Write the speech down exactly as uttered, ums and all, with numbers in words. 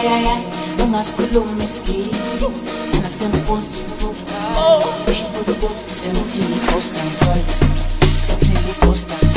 ay ay ay ungasikhulumi isigisi mina kusempothi mfuku oh usho ukuthi sengathi iposta ngithola sengathi iposta